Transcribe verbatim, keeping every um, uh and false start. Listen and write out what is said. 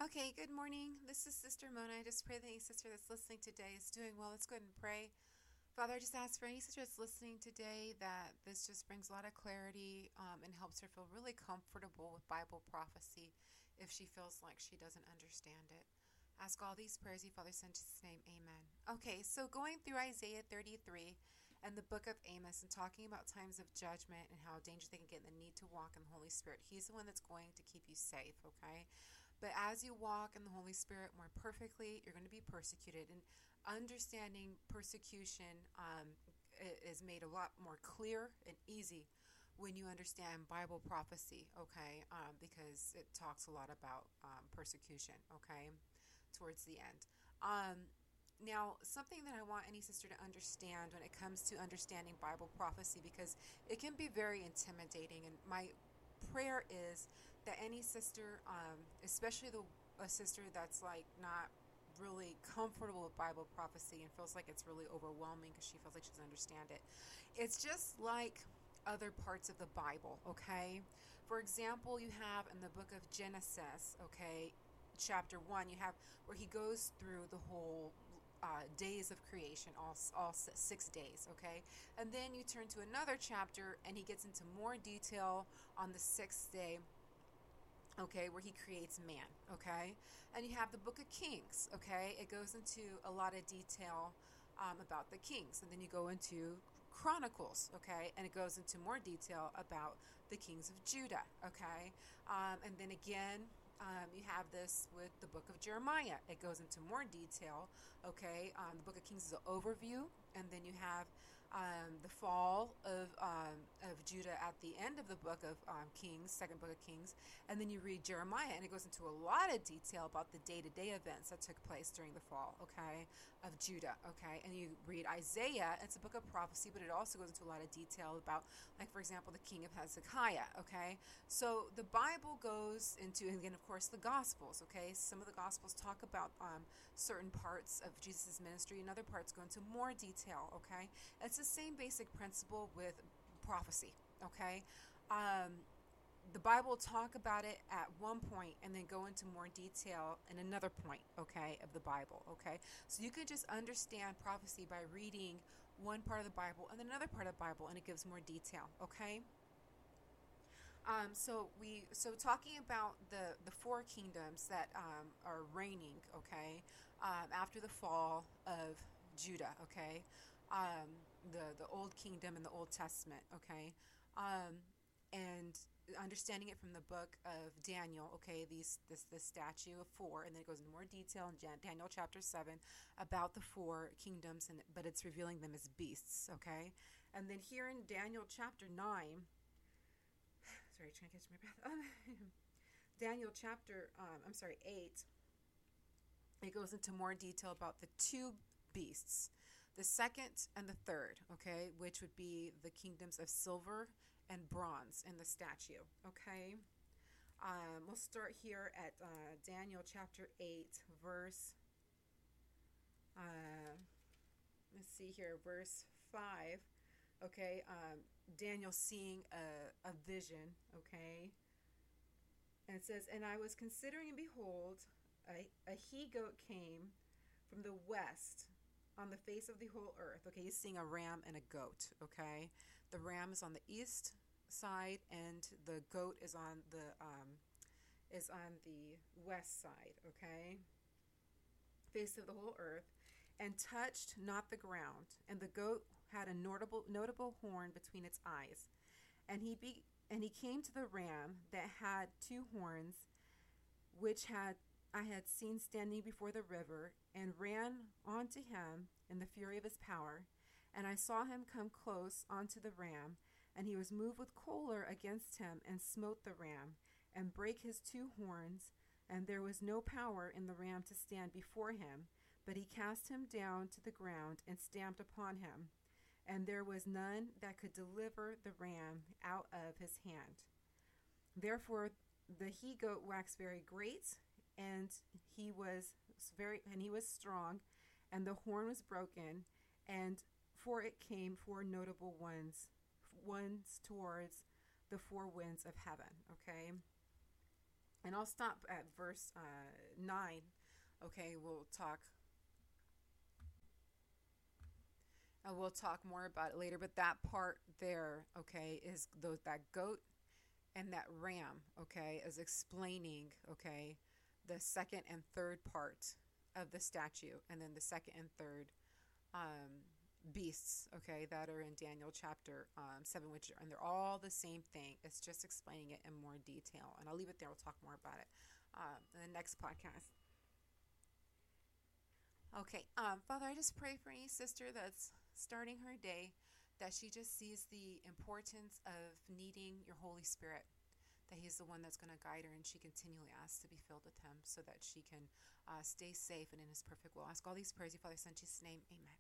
Okay, good morning. This is Sister Mona. I just pray that any sister that's listening today is doing well. Let's go ahead and pray. Father, I just ask for any sister that's listening today that this just brings a lot of clarity um, and helps her feel really comfortable with Bible prophecy if she feels like she doesn't understand it. Ask all these prayers, you Father, Son, in Jesus' name, amen. Okay, so going through Isaiah thirty-three and the book of Amos and talking about times of judgment and how dangerous they can get and the need to walk in the Holy Spirit. He's the one that's going to keep you safe, okay? But as you walk in the Holy Spirit more perfectly, you're going to be persecuted. And understanding persecution um, is made a lot more clear and easy when you understand Bible prophecy, okay? Um, because it talks a lot about um, persecution, okay? Towards the end. Um, now, something that I want any sister to understand when it comes to understanding Bible prophecy, because it can be very intimidating, and my prayer is that any sister, um, especially the a sister that's like not really comfortable with Bible prophecy and feels like it's really overwhelming because she feels like she doesn't understand it. It's just like other parts of the Bible, okay? For example, you have in the book of Genesis, okay, chapter one, you have where he goes through the whole uh, days of creation, all, all six days, okay? And then you turn to another chapter and he gets into more detail on the sixth day, okay, where he creates man, okay? And you have the book of Kings, okay? It goes into a lot of detail um, about the kings. And then you go into Chronicles, okay? And it goes into more detail about the kings of Judah, okay? Um, and then again, um, you have this with the book of Jeremiah. It goes into more detail, okay? Um, the book of Kings is an overview, and then you have um, the fall of um, of Judah at the end of the book of um, Kings, second book of Kings, and then you read Jeremiah, and it goes into a lot of detail about the day-to-day events that took place during the fall, okay, of Judah, okay? And you read Isaiah, it's a book of prophecy, but it also goes into a lot of detail about, like, for example, the king of Hezekiah, okay? So the Bible goes into, and again, of course, the Gospels, okay? Some of the Gospels talk about um, certain parts of Jesus' ministry, and other parts go into more detail, okay? It's the same basic principle with prophecy, okay? Um, the Bible will talk about it at one point and then go into more detail in another point, okay, of the Bible, okay? So you can just understand prophecy by reading one part of the Bible and then another part of the Bible, and it gives more detail, okay? Um, so we so talking about the the four kingdoms that um, are reigning, okay, um, after the fall of Judah, okay, um, the the old kingdom in the Old Testament, okay, um, and understanding it from the book of Daniel, okay, these this this statue of four, and then it goes into more detail in Jan- Daniel chapter seven about the four kingdoms, and but it's revealing them as beasts, okay, and then here in Daniel chapter nine. Sorry, trying to catch my breath. Um, Daniel chapter, um, I'm sorry, eight. It goes into more detail about the two beasts, the second and the third, okay, which would be the kingdoms of silver and bronze in the statue, okay. Um, we'll start here at uh, Daniel chapter eight, verse. Uh, let's see here, verse five. Okay, um, Daniel seeing a, a vision, okay. And it says, and I was considering, and behold, a, a he goat came from the west on the face of the whole earth. Okay, he's seeing a ram and a goat. Okay, the ram is on the east side, and the goat is on the um, is on the west side. Okay, face of the whole earth, and touched not the ground. And the goat had a notable notable horn between its eyes, and he be and he came to the ram that had two horns, which had I had seen standing before the river, and ran onto him in the fury of his power. And I saw him come close unto the ram, and he was moved with choler against him, and smote the ram, and brake his two horns, and there was no power in the ram to stand before him, but he cast him down to the ground, and stamped upon him, and there was none that could deliver the ram out of his hand. Therefore the he goat waxed very great, and he was very and he was strong, and the horn was broken, and for it came four notable ones, ones towards the four winds of heaven. Okay. And I'll stop at verse uh, nine. Okay, we'll talk. Uh, we'll talk more about it later. But that part there, okay, is those that goat and that ram, okay, is explaining, okay, the second and third part of the statue, and then the second and third um, beasts, okay, that are in Daniel chapter um, seven, which and they're all the same thing. It's just explaining it in more detail, and I'll leave it there. We'll talk more about it um, in the next podcast. Okay, um, Father, I just pray for any sister that's starting her day, that she just sees the importance of needing your Holy Spirit, that He's the one that's going to guide her, and she continually asks to be filled with Him so that she can uh, stay safe and in His perfect will. I ask all these prayers, in Father, Son, Jesus' name, amen.